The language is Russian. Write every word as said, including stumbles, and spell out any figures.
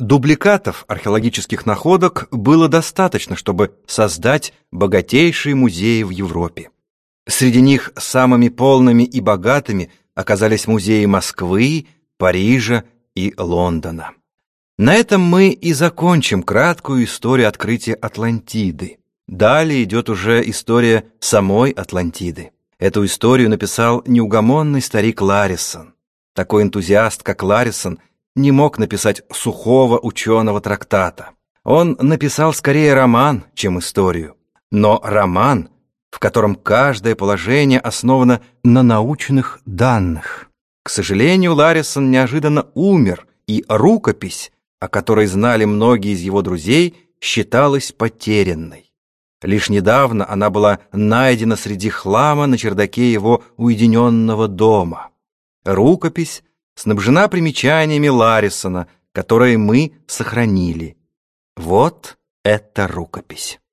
Дубликатов археологических находок было достаточно, чтобы создать богатейшие музеи в Европе. Среди них самыми полными и богатыми оказались музеи Москвы, Парижа и Лондона. На этом мы и закончим краткую историю открытия Атлантиды. Далее идет уже история самой Атлантиды. Эту историю написал неугомонный старик Ларисон. Такой энтузиаст, как Ларисон, не мог написать сухого ученого трактата. Он написал скорее роман, чем историю. Но роман, в котором каждое положение основано на научных данных. К сожалению, Ларисон неожиданно умер, и рукопись, о которой знали многие из его друзей, считалась потерянной. Лишь недавно она была найдена среди хлама на чердаке его уединенного дома. Рукопись снабжена примечаниями Ларисона, которые мы сохранили. Вот эта рукопись.